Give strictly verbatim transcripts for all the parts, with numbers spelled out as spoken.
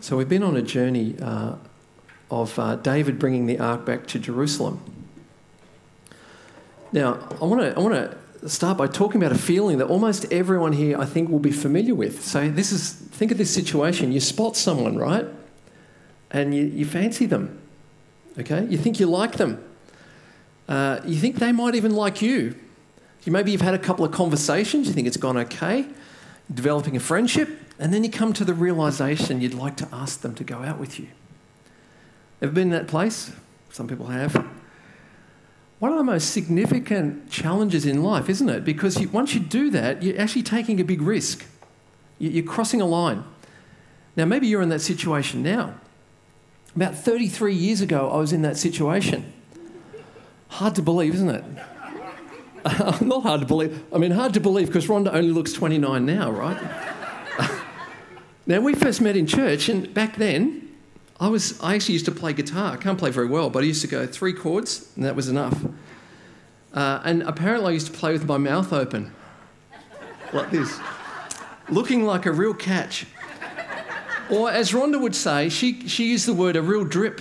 So we've been on a journey uh, of uh, David bringing the ark back to Jerusalem. Now, I want to I want to start by talking about a feeling that almost everyone here, I think, will be familiar with. So this is, think of this situation. You spot someone, right? And you, you fancy them, okay? You think you like them. Uh, you think they might even like you. You maybe you've had a couple of conversations. You think it's gone okay, developing a friendship, and then you come to the realisation you'd like to ask them to go out with you. Ever been in that place? Some people have. One of the most significant challenges in life, isn't it? Because you, once you do that, you're actually taking a big risk. You're crossing a line. Now, maybe you're in that situation now. About thirty-three years ago, I was in that situation. Hard to believe, isn't it? Not hard to believe. I mean, hard to believe because Rhonda only looks twenty-nine now, right? Now, we first met in church, and back then, I was I actually used to play guitar. I can't play very well, but I used to go three chords, and that was enough. Uh, and apparently I used to play with my mouth open, like this, looking like a real catch. Or as Rhonda would say, she, she used the word a real drip.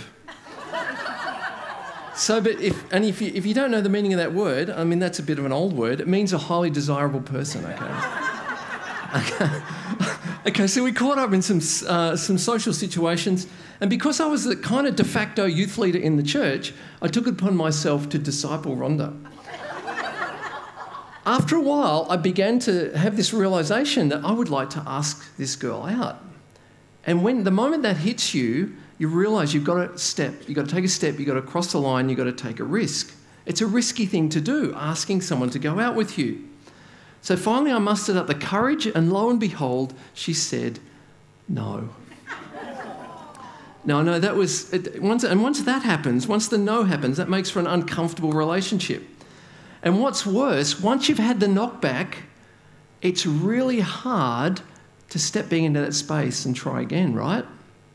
So, but if, and if you, if you don't know the meaning of that word, I mean, that's a bit of an old word. It means a highly desirable person, okay? Okay. Okay, so we caught up in some uh, some social situations, and because I was the kind of de facto youth leader in the church, I took it upon myself to disciple Rhonda. After a while, I began to have this realisation that I would like to ask this girl out. And when the moment that hits you, you realise you've got to step, you've got to take a step, you've got to cross the line, you've got to take a risk. It's a risky thing to do, asking someone to go out with you. So finally I mustered up the courage, and lo and behold, she said no. Now, I know that was, it, once, and once that happens, once the no happens, that makes for an uncomfortable relationship. And what's worse, once you've had the knockback, it's really hard to step back into that space and try again, right?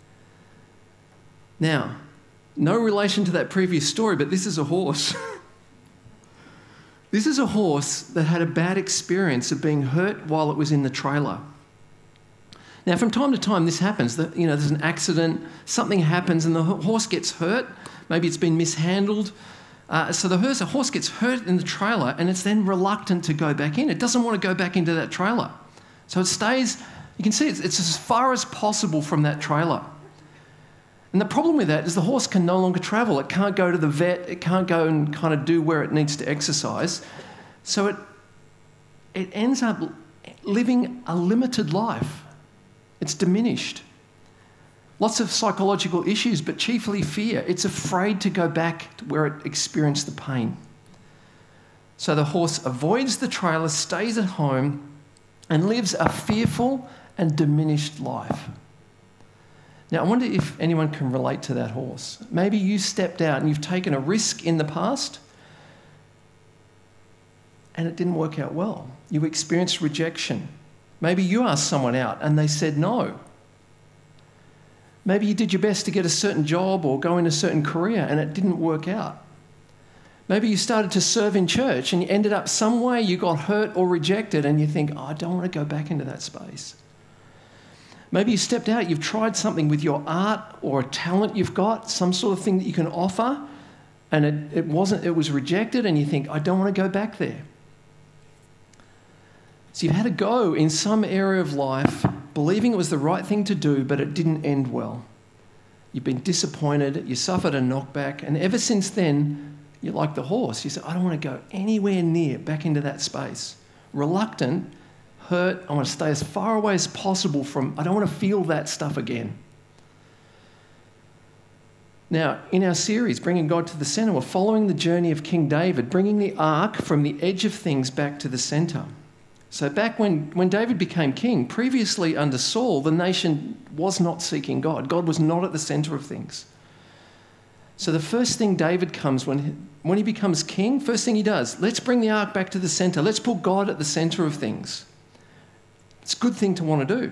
Now, no relation to that previous story, but this is a horse. This is a horse that had a bad experience of being hurt while it was in the trailer. Now, from time to time, this happens. That, you know, there's an accident, something happens, and the horse gets hurt. Maybe it's been mishandled. Uh, so the horse, the horse gets hurt in the trailer, and it's then reluctant to go back in. It doesn't want to go back into that trailer. So it stays, you can see it's, it's as far as possible from that trailer. And the problem with that is the horse can no longer travel. It can't go to the vet. It can't go and kind of do where it needs to exercise. So it, it ends up living a limited life. It's diminished. Lots of psychological issues, but chiefly fear. It's afraid to go back to where it experienced the pain. So the horse avoids the trailer, stays at home, and lives a fearful and diminished life. Now, I wonder if anyone can relate to that horse. Maybe you stepped out and you've taken a risk in the past and it didn't work out well. You experienced rejection. Maybe you asked someone out and they said no. Maybe you did your best to get a certain job or go in a certain career and it didn't work out. Maybe you started to serve in church and you ended up some way you got hurt or rejected and you think, oh, I don't want to go back into that space. Maybe you stepped out, you've tried something with your art or a talent you've got, some sort of thing that you can offer, and it, it wasn't, it was rejected, and you think, I don't want to go back there. So you've had a go in some area of life, believing it was the right thing to do, but it didn't end well. You've been disappointed, you suffered a knockback, and ever since then, you're like the horse. You say, I don't want to go anywhere near back into that space. Reluctant, hurt, I want to stay as far away as possible from, I don't want to feel that stuff again. Now, in our series, Bringing God to the Centre, we're following the journey of King David, bringing the ark from the edge of things back to the centre. So back when, when David became king, previously under Saul, the nation was not seeking God. God was not at the centre of things. So the first thing David comes when he, when he becomes king, first thing he does, let's bring the ark back to the centre. Let's put God at the centre of things. It's a good thing to want to do.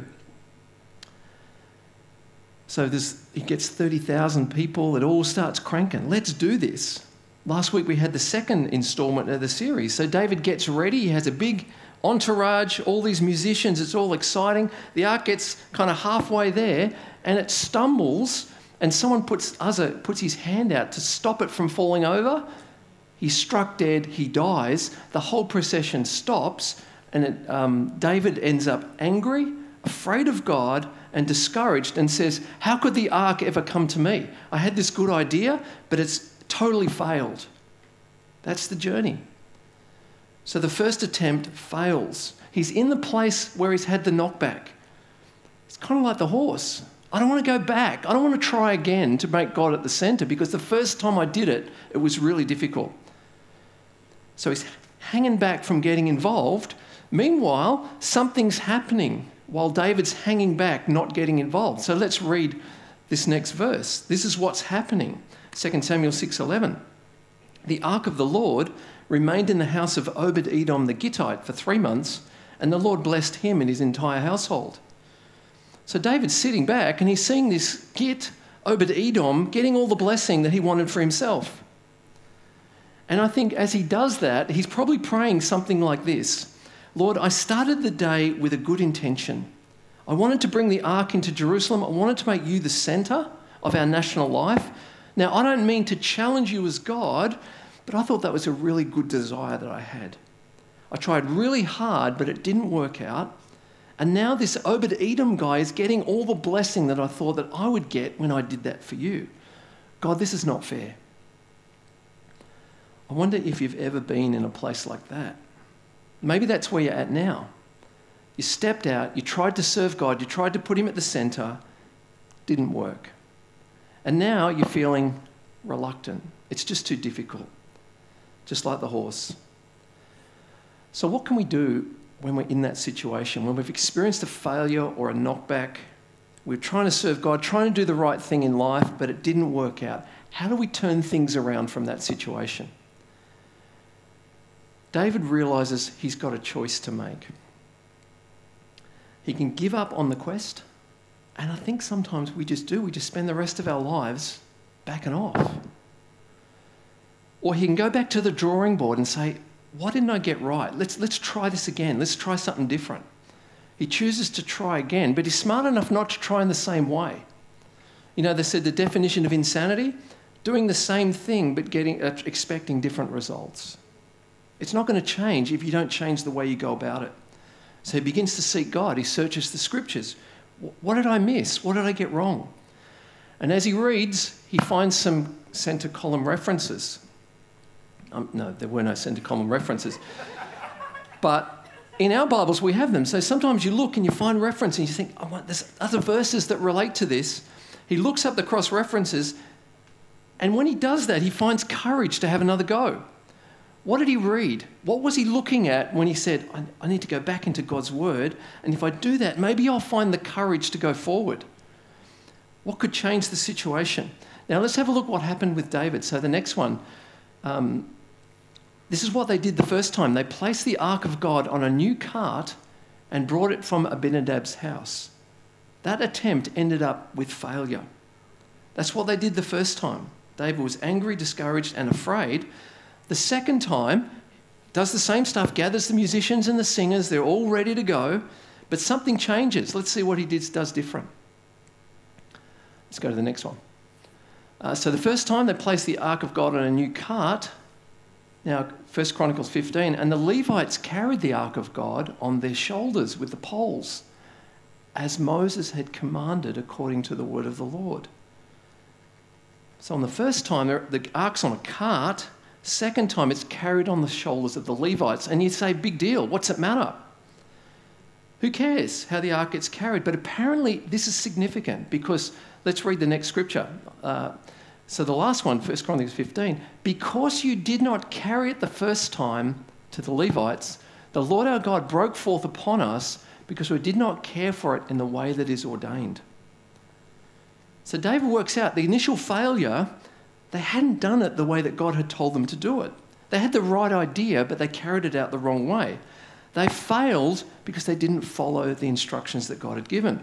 So there's, he gets thirty thousand people. It all starts cranking. Let's do this. Last week we had the second instalment of the series. So David gets ready. He has a big entourage, all these musicians, it's all exciting. The ark gets kind of halfway there and it stumbles, and someone puts, Uzzah puts his hand out to stop it from falling over. He's struck dead, he dies, the whole procession stops, and it, um, David ends up angry, afraid of God, and discouraged, and says, how could the ark ever come to me? I had this good idea, but it's totally failed. That's the journey. So the first attempt fails. He's in the place where he's had the knockback. It's kind of like the horse. I don't want to go back. I don't want to try again to make God at the centre, because the first time I did it, it was really difficult. So he's hanging back from getting involved. Meanwhile, something's happening while David's hanging back, not getting involved. So let's read this next verse. This is what's happening. Second Samuel six eleven. The ark of the Lord remained in the house of Obed-Edom the Gittite for three months, and the Lord blessed him and his entire household. So David's sitting back and he's seeing this Git, Obed-Edom, getting all the blessing that he wanted for himself. And I think as he does that, he's probably praying something like this. Lord, I started the day with a good intention. I wanted to bring the ark into Jerusalem. I wanted to make you the centre of our national life. Now, I don't mean to challenge you as God, but I thought that was a really good desire that I had. I tried really hard, but it didn't work out. And now this Obed-Edom guy is getting all the blessing that I thought that I would get when I did that for you. God, this is not fair. I wonder if you've ever been in a place like that. Maybe that's where you're at now. You stepped out, you tried to serve God, you tried to put him at the centre, didn't work. And now you're feeling reluctant. It's just too difficult, just like the horse. So what can we do when we're in that situation, when we've experienced a failure or a knockback? We're trying to serve God, trying to do the right thing in life, but it didn't work out. How do we turn things around from that situation? David realises he's got a choice to make. He can give up on the quest, and I think sometimes we just do. We just spend the rest of our lives backing off. Or he can go back to the drawing board and say, why didn't I get right? Let's, let's try this again. Let's try something different. He chooses to try again, but he's smart enough not to try in the same way. You know, they said the definition of insanity, doing the same thing but getting uh, expecting different results. It's not going to change if you don't change the way you go about it. So he begins to seek God. He searches the scriptures. What did I miss? What did I get wrong? And as he reads, he finds some centre column references. Um, no, there were no centre column references. But in our Bibles, we have them. So sometimes you look and you find reference and you think, oh, there's other verses that relate to this. He looks up the cross references, and when he does that, he finds courage to have another go. What did he read? What was he looking at when he said, I, I need to go back into God's word, and if I do that, maybe I'll find the courage to go forward? What could change the situation? Now let's have a look what happened with David. So the next one, um, this is what they did the first time. They placed the ark of God on a new cart and brought it from Abinadab's house. That attempt ended up with failure. That's what they did the first time. David was angry, discouraged, and afraid. The second time, does the same stuff, gathers the musicians and the singers, they're all ready to go, but something changes. Let's see what he did, does different. Let's go to the next one. Uh, so the first time they placed the ark of God on a new cart. Now, First Chronicles fifteen, and the Levites carried the ark of God on their shoulders with the poles, as Moses had commanded according to the word of the Lord. So on the first time, the ark's on a cart. Second time, it's carried on the shoulders of the Levites. And you say, big deal, what's it matter? Who cares how the ark gets carried? But apparently this is significant, because let's read the next scripture. Uh, so the last one, First Chronicles fifteen, because you did not carry it the first time to the Levites, the Lord our God broke forth upon us because we did not care for it in the way that is ordained. So David works out the initial failure. They hadn't done it the way that God had told them to do it. They had the right idea, but they carried it out the wrong way. They failed because they didn't follow the instructions that God had given.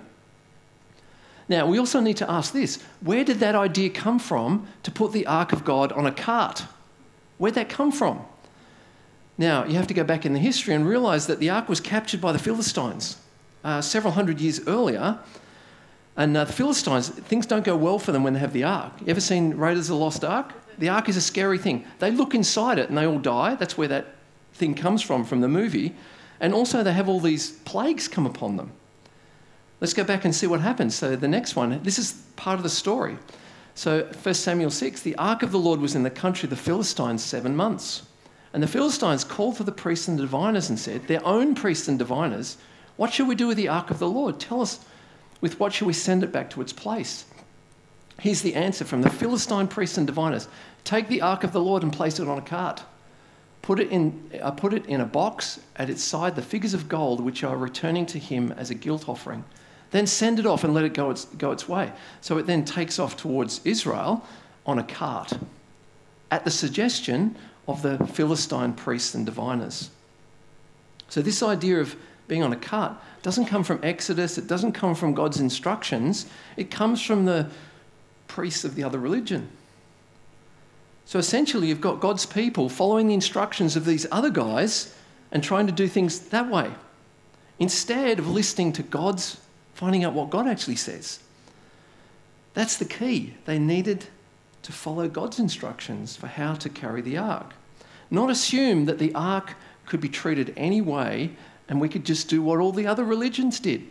Now, we also need to ask this. Where did that idea come from to put the ark of God on a cart? Where'd that come from? Now, you have to go back in the history and realise that the ark was captured by the Philistines uh, several hundred years earlier. And uh, the Philistines, things don't go well for them when they have the ark. You ever seen Raiders of the Lost Ark? The ark is a scary thing. They look inside it and they all die. That's where that thing comes from, from the movie. And also they have all these plagues come upon them. Let's go back and see what happens. So the next one, this is part of the story. So First Samuel six, the ark of the Lord was in the country of the Philistines seven months. And the Philistines called for the priests and diviners and said, their own priests and diviners, what shall we do with the ark of the Lord? Tell us, with what shall we send it back to its place? Here's the answer from the Philistine priests and diviners. Take the ark of the Lord and place it on a cart. Put it in, uh, put it in a box, at its side the figures of gold which are returning to him as a guilt offering. Then send it off and let it go its, go its way. So it then takes off towards Israel on a cart at the suggestion of the Philistine priests and diviners. So this idea of being on a cart doesn't come from Exodus, it doesn't come from God's instructions, it comes from the priests of the other religion. So essentially you've got God's people following the instructions of these other guys and trying to do things that way, instead of listening to God's, finding out what God actually says. That's the key. They needed to follow God's instructions for how to carry the ark. Not assume that the ark could be treated any way and we could just do what all the other religions did.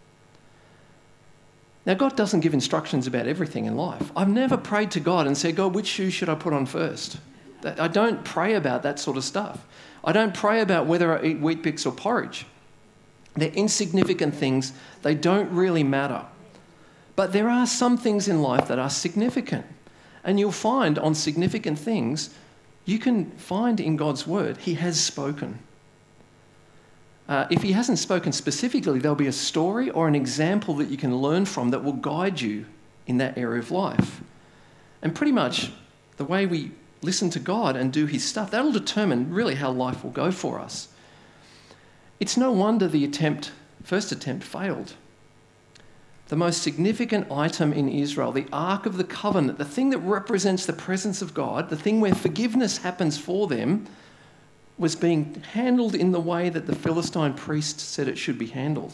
Now, God doesn't give instructions about everything in life. I've never prayed to God and said, God, which shoes should I put on first? I don't pray about that sort of stuff. I don't pray about whether I eat Weet-Bix or porridge. They're insignificant things. They don't really matter. But there are some things in life that are significant. And you'll find on significant things, you can find in God's word, he has spoken. Uh, if he hasn't spoken specifically, there'll be a story or an example that you can learn from that will guide you in that area of life. And pretty much the way we listen to God and do his stuff, that'll determine really how life will go for us. It's no wonder the attempt, first attempt failed. The most significant item in Israel, the Ark of the Covenant, the thing that represents the presence of God, the thing where forgiveness happens for them, was being handled in the way that the Philistine priests said it should be handled.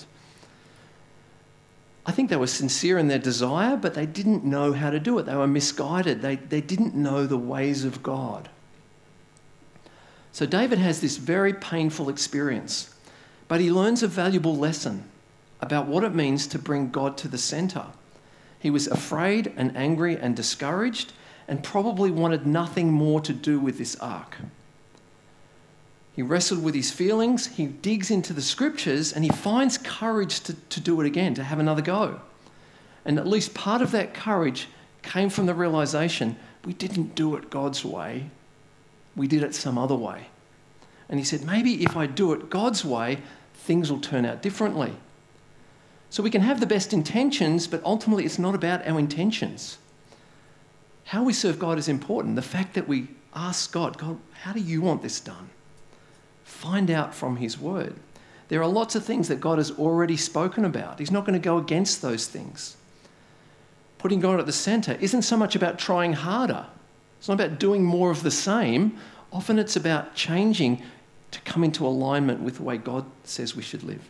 I think they were sincere in their desire, but they didn't know how to do it. They were misguided. They, they didn't know the ways of God. So David has this very painful experience, but he learns a valuable lesson about what it means to bring God to the centre. He was afraid and angry and discouraged and probably wanted nothing more to do with this ark. He wrestled with his feelings, he digs into the scriptures and he finds courage to, to do it again, to have another go. And at least part of that courage came from the realisation we didn't do it God's way, we did it some other way. And he said, maybe if I do it God's way, things will turn out differently. So we can have the best intentions, but ultimately it's not about our intentions. How we serve God is important. The fact that we ask God, God, how do you want this done? Find out from his word. There are lots of things that God has already spoken about. He's not going to go against those things. Putting God at the centre isn't so much about trying harder. It's not about doing more of the same. Often it's about changing to come into alignment with the way God says we should live.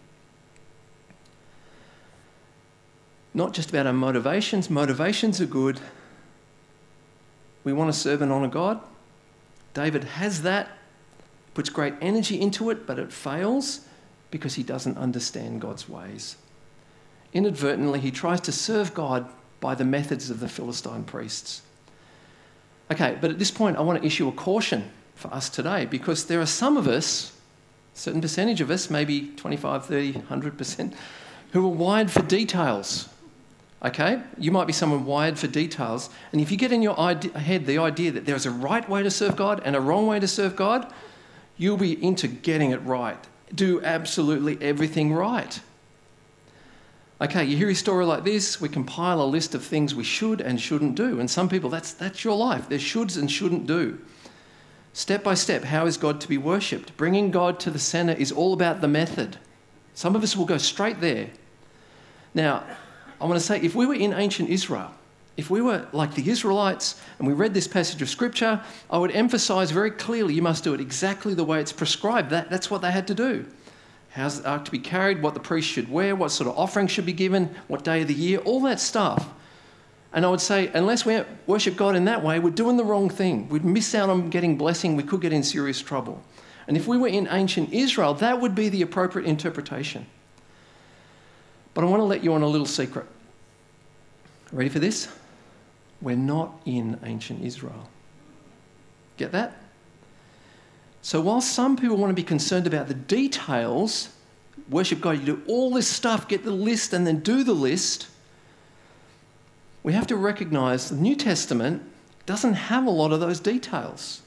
Not just about our motivations. Motivations are good. We want to serve and honour God. David has that, puts great energy into it, but it fails because he doesn't understand God's ways. Inadvertently, he tries to serve God by the methods of the Philistine priests. Okay, but at this point, I want to issue a caution for us today because there are some of us, a certain percentage of us, maybe twenty-five, thirty, one hundred percent, who are wired for details. Okay? You might be someone wired for details, and if you get in your head the idea that there's a right way to serve God and a wrong way to serve God, you'll be into getting it right. Do absolutely everything right. Okay, you hear a story like this, we compile a list of things we should and shouldn't do, and some people, that's, that's your life. There's shoulds and shouldn't do. Step by step, how is God to be worshipped? Bringing God to the centre is all about the method. Some of us will go straight there. Now, I want to say, if we were in ancient Israel If we were like the Israelites and we read this passage of Scripture, I would emphasise very clearly you must do it exactly the way it's prescribed. That, that's what they had to do. How's the ark to be carried, what the priest should wear, what sort of offering should be given, what day of the year, all that stuff. And I would say, unless we worship God in that way, we're doing the wrong thing. We'd miss out on getting blessing. We could get in serious trouble. And if we were in ancient Israel, that would be the appropriate interpretation. But I want to let you on a little secret. Ready for this? We're not in ancient Israel. Get that? So while some people want to be concerned about the details, worship God, you do all this stuff, get the list and then do the list, we have to recognise the New Testament doesn't have a lot of those details.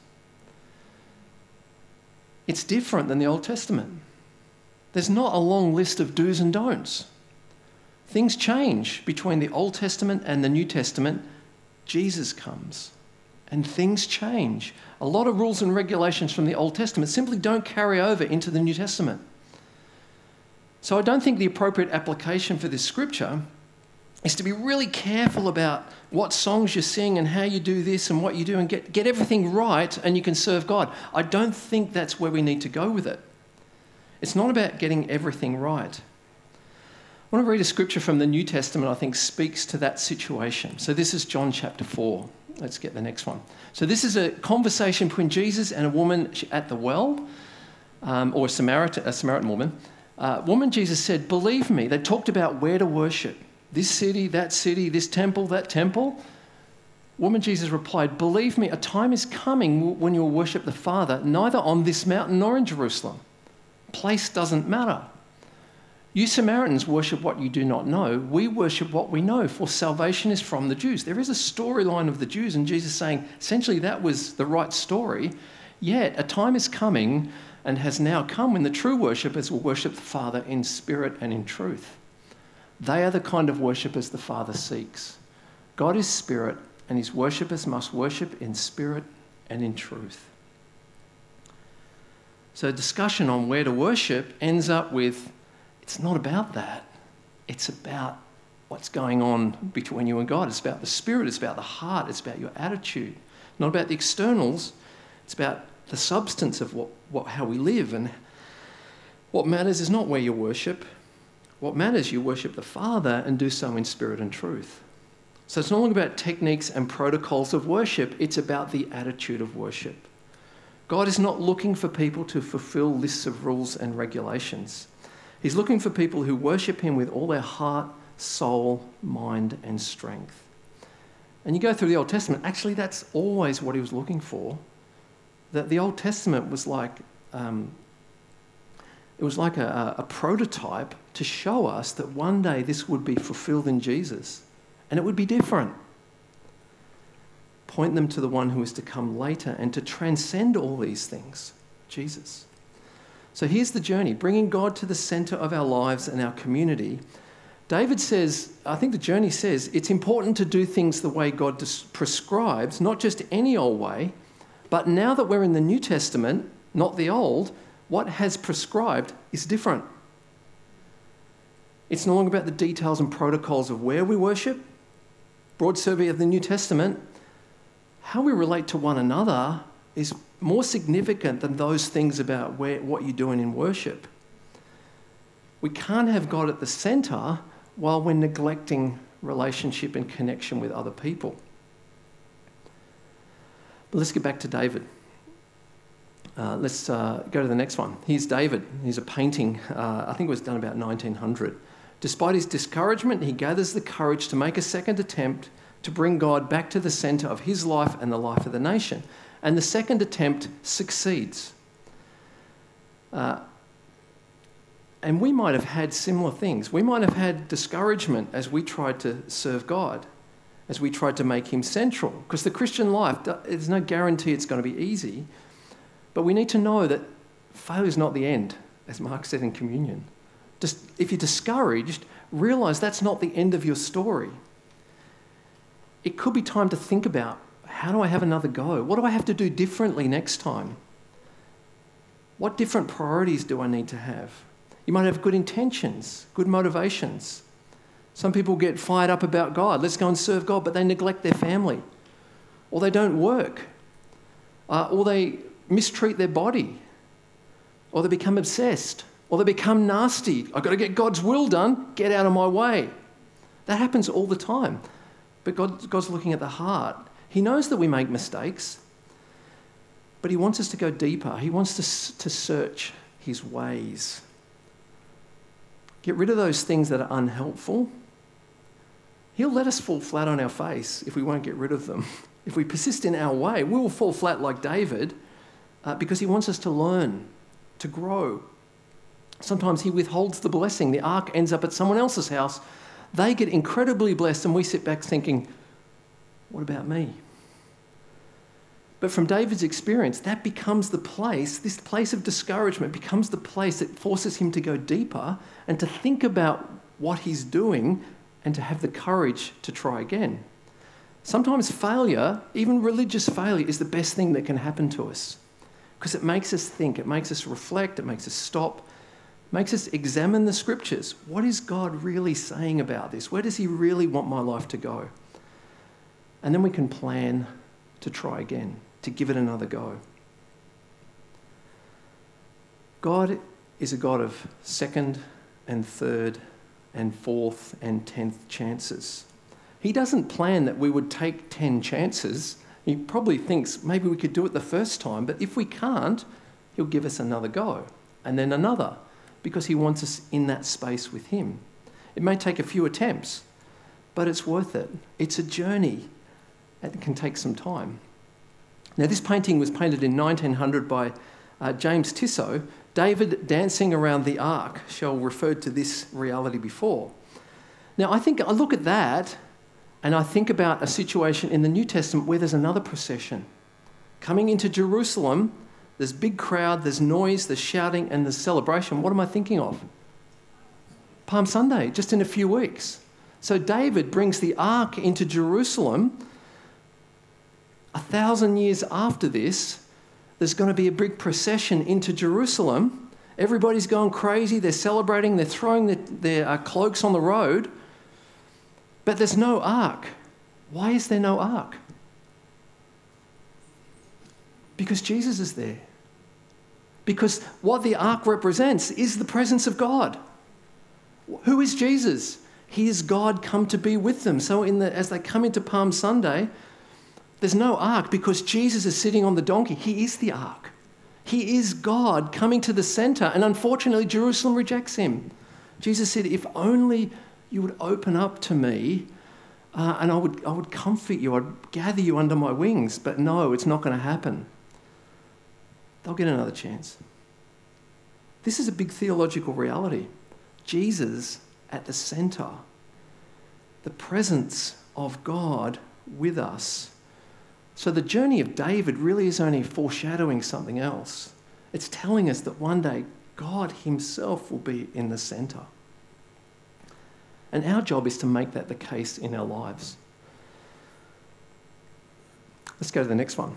It's different than the Old Testament. There's not a long list of do's and don'ts. Things change between the Old Testament and the New Testament. Jesus comes and things change. A lot of rules and regulations from the Old Testament simply don't carry over into the New Testament. So I don't think the appropriate application for this scripture is to be really careful about what songs you sing and how you do this and what you do and get, get everything right and you can serve God. I don't think that's where we need to go with it. It's not about getting everything right. I want to read a scripture from the New Testament I think speaks to that situation. So this is John chapter four. Let's get the next one. So this is a conversation between Jesus and a woman at the well, um, or a Samaritan, a Samaritan woman. Uh, woman, Jesus said, believe me. They talked about where to worship. This city, that city, this temple, that temple. Woman, Jesus replied, believe me, a time is coming when you will worship the Father, neither on this mountain nor in Jerusalem. Place doesn't matter. You Samaritans worship what you do not know. We worship what we know, for salvation is from the Jews. There is a storyline of the Jews, and Jesus saying, essentially that was the right story. Yet a time is coming and has now come when the true worshippers will worship the Father in spirit and in truth. They are the kind of worshippers the Father seeks. God is spirit, and his worshippers must worship in spirit and in truth. So discussion on where to worship ends up with, it's not about that. It's about what's going on between you and God. It's about the spirit. It's about the heart. It's about your attitude. Not about the externals. It's about the substance of what, what how we live. And what matters is not where you worship. What matters, you worship the Father and do so in spirit and truth. So it's not only about techniques and protocols of worship. It's about the attitude of worship. God is not looking for people to fulfill lists of rules and regulations. He's looking for people who worship him with all their heart, soul, mind, and strength. And you go through the Old Testament, actually that's always what he was looking for. That the Old Testament was like, um, it was like a, a prototype to show us that one day this would be fulfilled in Jesus. And it would be different. Point them to the one who is to come later and to transcend all these things, Jesus. So here's the journey, bringing God to the centre of our lives and our community. David says, I think the journey says, it's important to do things the way God prescribes, not just any old way, but now that we're in the New Testament, not the Old, what has prescribed is different. It's no longer about the details and protocols of where we worship. Broad survey of the New Testament. How we relate to one another is more significant than those things about where, what you're doing in worship. We can't have God at the centre while we're neglecting relationship and connection with other people. But let's get back to David. Uh, let's uh, go to the next one. Here's David. He's a painting, uh, I think it was done about nineteen hundred. Despite his discouragement, he gathers the courage to make a second attempt to bring God back to the centre of his life and the life of the nation. And the second attempt succeeds. Uh, and we might have had similar things. We might have had discouragement as we tried to serve God, as we tried to make him central. Because the Christian life, there's no guarantee it's going to be easy. But we need to know that failure is not the end, as Mark said in communion. Just if you're discouraged, realise that's not the end of your story. It could be time to think about, how do I have another go? What do I have to do differently next time? What different priorities do I need to have? You might have good intentions, good motivations. Some people get fired up about God. Let's go and serve God, but they neglect their family. Or they don't work. Uh, or they mistreat their body. Or they become obsessed. Or they become nasty. I've got to get God's will done. Get out of my way. That happens all the time. But God, God's looking at the heart. He knows that we make mistakes. But he wants us to go deeper. He wants us to search his ways. Get rid of those things that are unhelpful. He'll let us fall flat on our face if we won't get rid of them. If we persist in our way, we will fall flat like David uh, because he wants us to learn, to grow. Sometimes he withholds the blessing. The ark ends up at someone else's house. They get incredibly blessed and we sit back thinking, what about me? But from David's experience, that becomes the place, this place of discouragement becomes the place that forces him to go deeper and to think about what he's doing and to have the courage to try again. Sometimes failure, even religious failure, is the best thing that can happen to us because it makes us think, it makes us reflect, it makes us stop, makes us examine the scriptures. What is God really saying about this? Where does he really want my life to go? And then we can plan to try again, to give it another go. God is a God of second and third and fourth and tenth chances. He doesn't plan that we would take ten chances. He probably thinks maybe we could do it the first time, but if we can't, he'll give us another go and then another because he wants us in that space with him. It may take a few attempts, but it's worth it. It's a journey. It can take some time. Now, this painting was painted in nineteen hundred by uh, James Tissot. David dancing around the ark. Shell referred to this reality before. Now, I think I look at that and I think about a situation in the New Testament where there's another procession. Coming into Jerusalem, there's big crowd, there's noise, there's shouting, and there's celebration. What am I thinking of? Palm Sunday, just in a few weeks. So David brings the ark into Jerusalem. A thousand years after this, there's going to be a big procession into Jerusalem. Everybody's going crazy. They're celebrating. They're throwing their, their uh, cloaks on the road. But there's no ark. Why is there no ark? Because Jesus is there. Because what the ark represents is the presence of God. Who is Jesus? He is God come to be with them. So in the, as they come into Palm Sunday, there's no ark because Jesus is sitting on the donkey. He is the ark. He is God coming to the centre, and unfortunately Jerusalem rejects him. Jesus said, if only you would open up to me uh, and I would, I would comfort you, I'd gather you under my wings. But no, it's not going to happen. They'll get another chance. This is a big theological reality. Jesus at the centre, the presence of God with us. So the journey of David really is only foreshadowing something else. It's telling us that one day God himself will be in the centre. And our job is to make that the case in our lives. Let's go to the next one.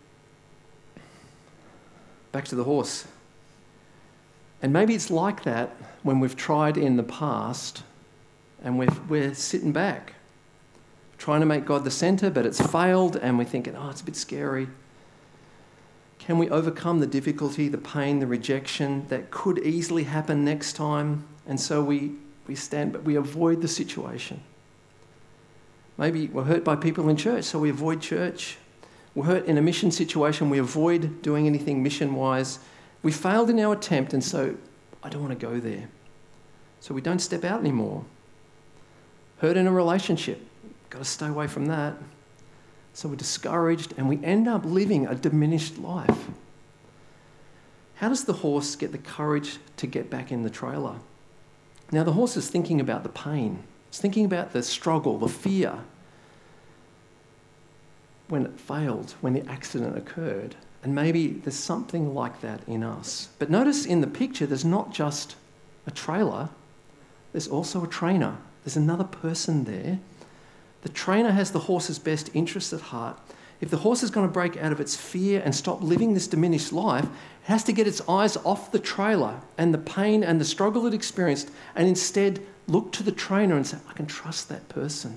Back to the horse. And maybe it's like that when we've tried in the past and we're, we're sitting back, trying to make God the centre, but it's failed and we're thinking, oh, it's a bit scary. Can we overcome the difficulty, the pain, the rejection that could easily happen next time? And so we, we stand, but we avoid the situation. Maybe we're hurt by people in church, so we avoid church. We're hurt in a mission situation, we avoid doing anything mission-wise. We failed in our attempt, and so I don't want to go there. So we don't step out anymore. Hurt in a relationship, got to stay away from that. So we're discouraged, and we end up living a diminished life. How does the horse get the courage to get back in the trailer? Now, the horse is thinking about the pain. It's thinking about the struggle, the fear, when it failed, when the accident occurred. And maybe there's something like that in us. But notice in the picture, there's not just a trailer, there's also a trainer. There's another person there. The trainer has the horse's best interests at heart. If the horse is going to break out of its fear and stop living this diminished life, it has to get its eyes off the trailer and the pain and the struggle it experienced and instead look to the trainer and say, I can trust that person.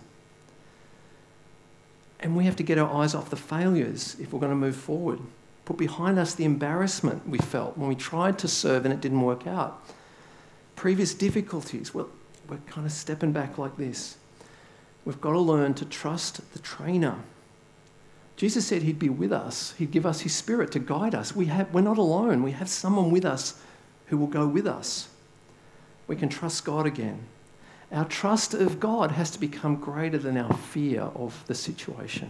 And we have to get our eyes off the failures if we're going to move forward. Put behind us the embarrassment we felt when we tried to serve and it didn't work out. Previous difficulties, well, we're kind of stepping back like this. We've got to learn to trust the trainer. Jesus said he'd be with us. He'd give us his Spirit to guide us. We have, we're not alone. We have someone with us who will go with us. We can trust God again. Our trust of God has to become greater than our fear of the situation.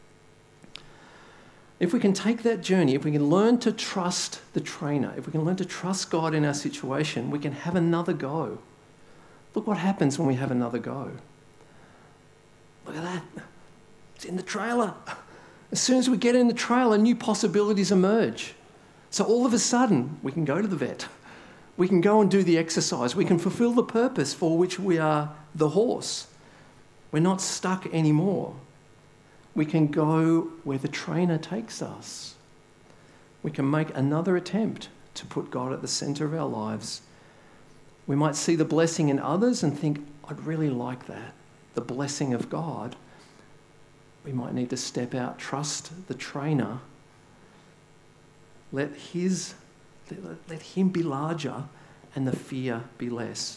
If we can take that journey, if we can learn to trust the trainer, if we can learn to trust God in our situation, we can have another go. Look what happens when we have another go. Look at that. It's in the trailer. As soon as we get in the trailer, new possibilities emerge. So all of a sudden, we can go to the vet. We can go and do the exercise. We can fulfill the purpose for which we are the horse. We're not stuck anymore. We can go where the trainer takes us. We can make another attempt to put God at the centre of our lives. We might see the blessing in others and think, I'd really like that, the blessing of God. We might need to step out, trust the trainer, let his, let, let him be larger and the fear be less.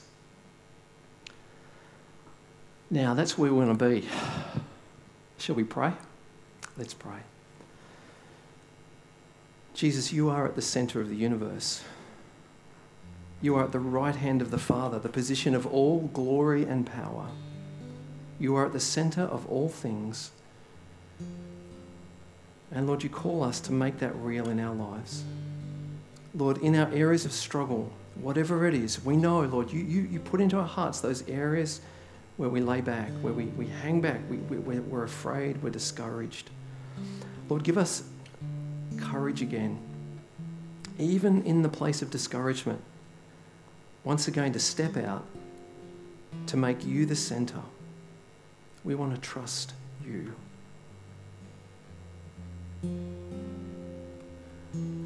Now, that's where we want to be. Shall we pray? Let's pray. Jesus, you are at the centre of the universe. You are at the right hand of the Father, the position of all glory and power. You are at the centre of all things. And Lord, you call us to make that real in our lives. Lord, in our areas of struggle, whatever it is, we know, Lord, you, you, you put into our hearts those areas where we lay back, where we, we hang back, we, we, we're afraid, we're discouraged. Lord, give us courage again, even in the place of discouragement, once again to step out, to make you the centre. We want to trust you.